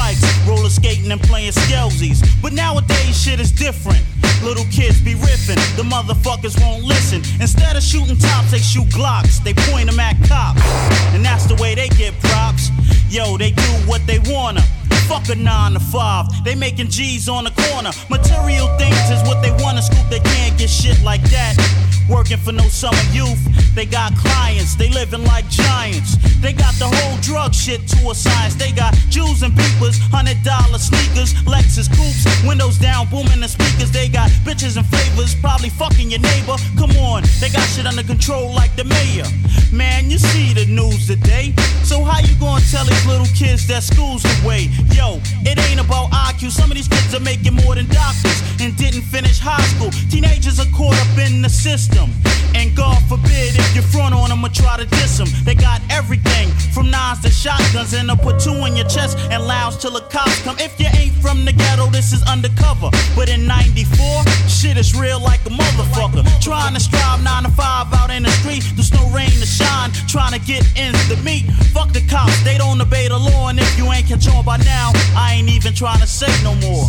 bikes, roller skating and playing skelsies. But nowadays shit is different. Little kids be riffing, the motherfuckers won't listen. Instead of shooting tops, they shoot Glocks. They point them at cops, and that's the way they get props. Yo, they do what they wanna. Fuck a 9 to 5, they making G's on the corner. Material things is what they wanna scoop, they can't get shit like that. Working for no summer youth, they got clients, they living like giants. They got the whole drug shit to a science. They got Jews and beepers, $100 sneakers, Lexus coupes, windows down, booming the speakers. They got bitches and favors, probably fucking your neighbor. Come on, they got shit under control like the mayor. Man, you see the news today, so how you gonna tell these little kids that school's the way? Yo, it ain't about IQ. Some of these kids are making more than doctors and didn't finish high school. Teenagers are caught up in the system, and God forbid if you front on them or try to diss them. They got everything from nines to shotguns, and they'll put two in your chest and lounge till the cops come. If you ain't from the ghetto, this is undercover. But in 94, shit is real like a motherfucker. Trying to strive 9 to 5 out in the street, there's no rain to shine. Trying to get ends to meet. Fuck the cops, they don't obey the law, and if you ain't catch on by now, I ain't even trying to say no more.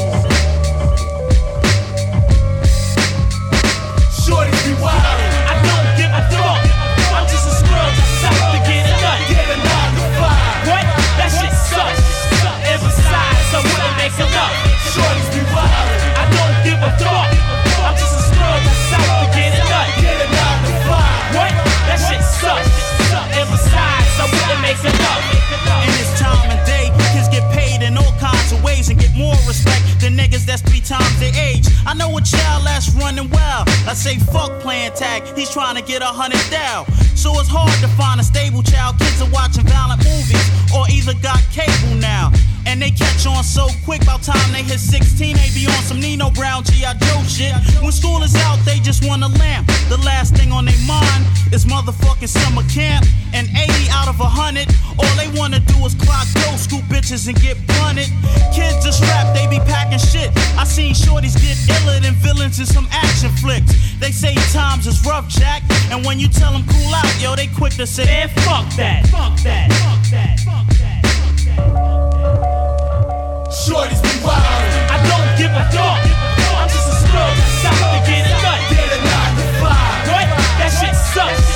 Shorties be wild. I don't give a fuck. I'm just a squirrel just out to get a nut. Get a 9 to 5. What? That shit sucks. And besides, I wouldn't make enough. Shorties be wild. I don't give a fuck. I'm just a squirrel just out to get a nut. Get a 9 to 5. What? That shit sucks. And besides, I wouldn't make enough. In this time and day, kids get paid in all kinds of ways and get more respect than niggas that's 3 times their age. I know a child that's running wild. I say fuck playing tag, he's trying to get 100 down. So it's hard to find a stable child. Kids are watching violent movies or either got cable now. And they catch on so quick, by the time they hit 16, they be on some Nino Brown, G.I. Joe shit. When school is out, they just want a lamp. The last thing on their mind is motherfucking summer camp. And 80 out of 100, all they wanna do is clock dough, scoop bitches and get blunted. Kids just rap, they be packing shit. I seen shorties get iller than villains in some action flicks. They say times is rough, Jack, and when you tell them cool out, yo, they quick to say, man, fuck that, fuck that, fuck that, fuck that, fuck that. Shorties be wild. I don't give a fuck. I'm just a squirrel just out to get a nut. Get a 9 to 5. What? That shit sucks.